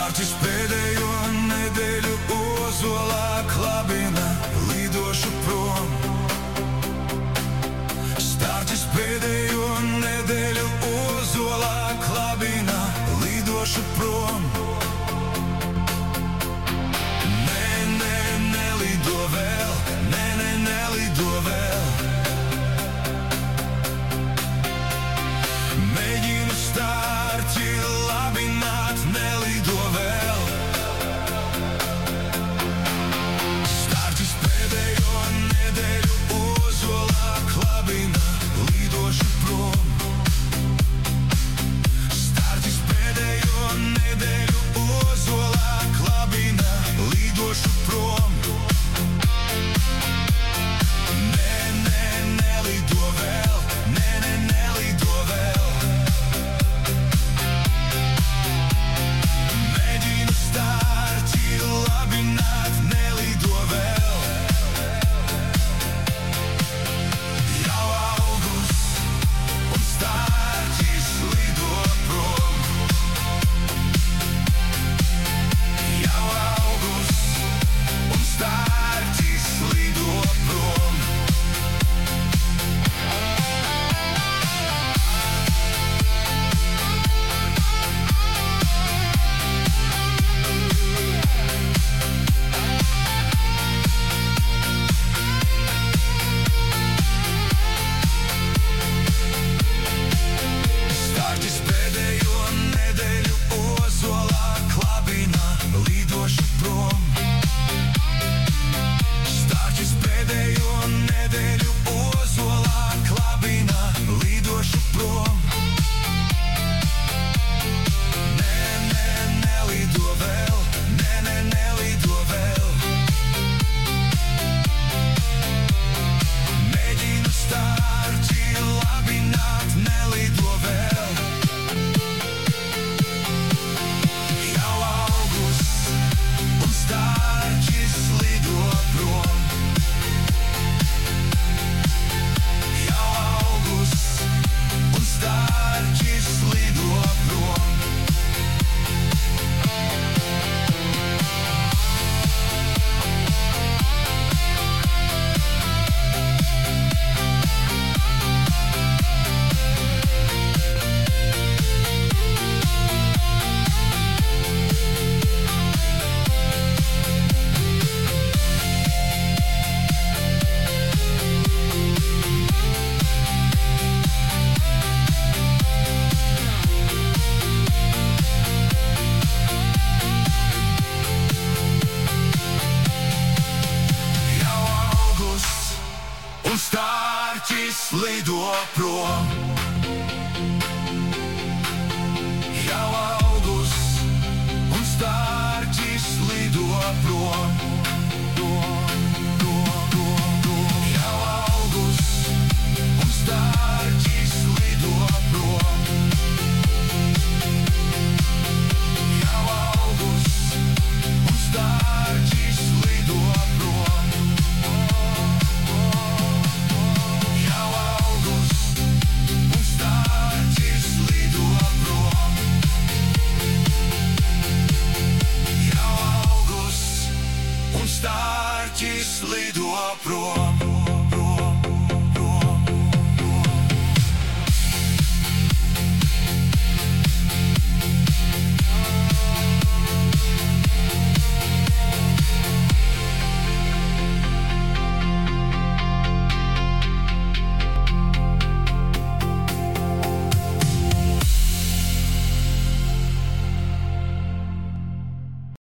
Startis pēdējo nedēļu ozolā klabina, lidošu prom. Startis pēdējo nedēļu ozolā klabina, lidošu prom. Nelido vēl, nelido vēl. Mēģinu stārķi labināt, nelido vēl. Stārķis pēdējo nedēļu ozolā klabina, lidošu prom. Stārķis pēdējo nedēļu ozolā klabina, lidošu prom. Nelido vēl, nelido vēl. Mēģinu stārķi labināt, nelido vēl. Jau augusts un stārķis lido prom. Jau augusts un stārķis lido prom. Stārķis pēdējo nedēļu ozolā klabina, lidošu prom. Stārķis pēdējo nedēļu ozolā klabina, lidošu prom. Nelido vēl, nelido vēl. Mēģinu stārķi labināt, nelido vēl. Jau augusts un stārķis lido prom. Jau augusts un stārķis lido prom. Jau augusts un stārķis lido prom.